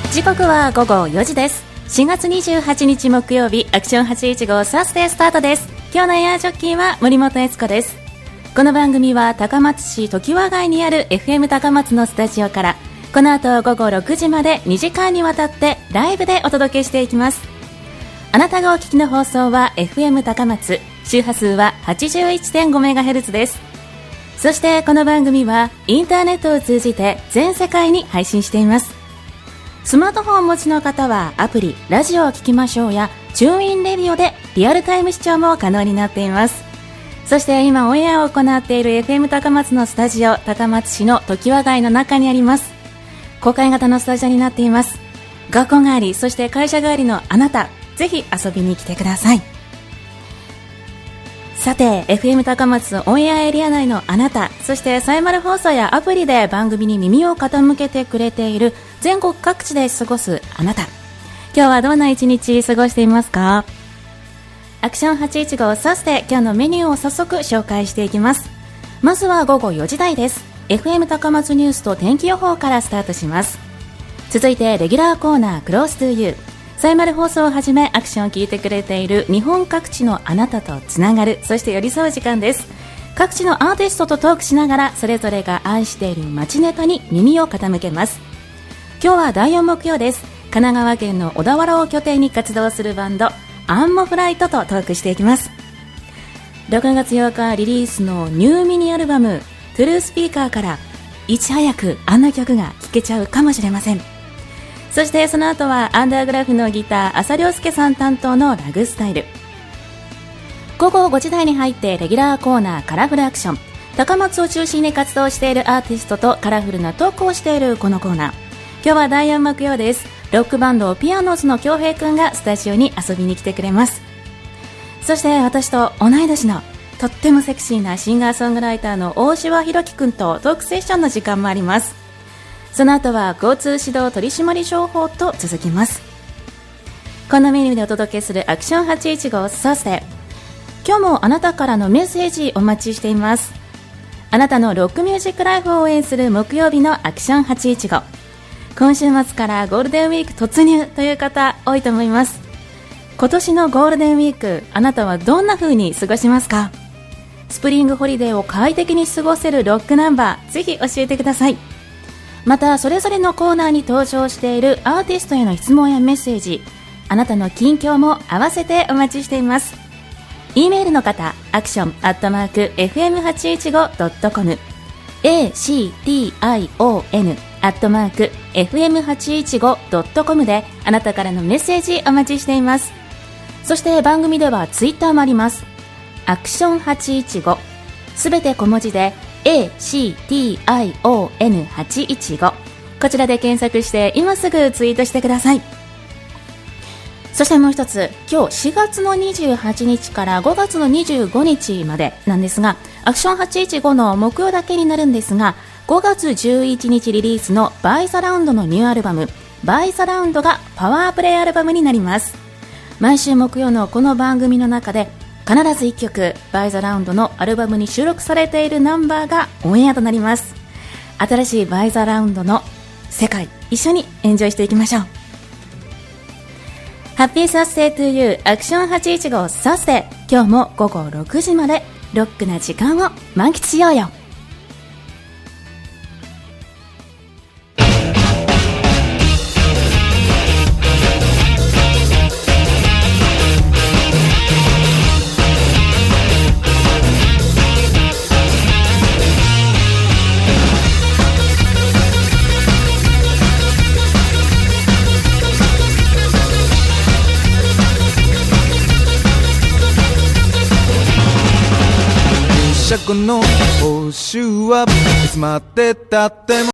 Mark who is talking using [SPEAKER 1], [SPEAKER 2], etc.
[SPEAKER 1] 時刻は午後4時です。4月28日木曜日、アクション815サスデースタートです。今日のエアジョッキーは森本悦子です。この番組は高松市常盤街にある FM 高松のスタジオからこの後午後6時まで2時間にわたってライブでお届けしていきます。あなたがお聞きの放送は FM 高松、周波数は 81.5MHz です。そしてこの番組はインターネットを通じて全世界に配信しています。スマートフォンをお持ちの方はアプリラジオを聞きましょうやチューンインレディオでリアルタイム視聴も可能になっています。そして今オンエアを行っている FM 高松のスタジオ、高松市の常盤街の中にあります。公開型のスタジオになっています。学校帰り、そして会社帰りのあなた、ぜひ遊びに来てください。さて FM 高松オンエアエリア内のあなた、そしてサイマル放送やアプリで番組に耳を傾けてくれている全国各地で過ごすあなた、今日はどんな一日過ごしていますか？アクション815サスで今日のメニューを早速紹介していきます。まずは午後4時台です。 FM 高松ニュースと天気予報からスタートします。続いてレギュラーコーナークローストゥーユー、サイマル放送をはじめアクションを聞いてくれている日本各地のあなたとつながる、そして寄り添う時間です。各地のアーティストとトークしながらそれぞれが愛している街ネタに耳を傾けます。今日は第4木曜です。神奈川県の小田原を拠点に活動するバンドアンモフライトとトークしていきます。6月8日リリースのニューミニアルバムトゥルースピーカーからいち早くあんな曲が聴けちゃうかもしれません。そしてその後はアンダーグラフのギター浅涼介さん担当のラグスタイル。午後5時台に入ってレギュラーコーナーカラフルアクション、高松を中心に活動しているアーティストとカラフルなトークをしているこのコーナー、今日は第4木曜です。ロックバンドピアノーズの京平くんがスタジオに遊びに来てくれます。そして私と同い年のとってもセクシーなシンガーソングライターの大柴弘樹くんとトークセッションの時間もあります。その後は交通指導取締商法と続きます。このメニューでお届けするアクション815サスデー、今日もあなたからのメッセージお待ちしています。あなたのロックミュージックライフを応援する木曜日のアクション815、今週末からゴールデンウィーク突入という方多いと思います。今年のゴールデンウィーク、あなたはどんな風に過ごしますか？スプリングホリデーを快適に過ごせるロックナンバー、ぜひ教えてください。またそれぞれのコーナーに登場しているアーティストへの質問やメッセージ、あなたの近況も合わせてお待ちしています。 E メールの方、アクション@fm815.com、 ACTION@fm815.com であなたからのメッセージお待ちしています。そして番組ではツイッターもあります。アクション815、すべて小文字でACTION815、 こちらで検索して今すぐツイートしてください。そしてもう一つ、今日4月の28日から5月の25日までなんですが、アクション815の木曜だけになるんですが、5月11日リリースのバイザラウンドのニューアルバムバイザラウンドがパワープレイアルバムになります。毎週木曜のこの番組の中で必ず1曲バイザラウンドのアルバムに収録されているナンバーがオンエアとなります。新しいバイザラウンドの世界、一緒にエンジョイしていきましょう。ハッピーサスデートゥーユー、アクション815サスデー、今日も午後6時までロックな時間を満喫しようよ。
[SPEAKER 2] この報酬はいつまでたっても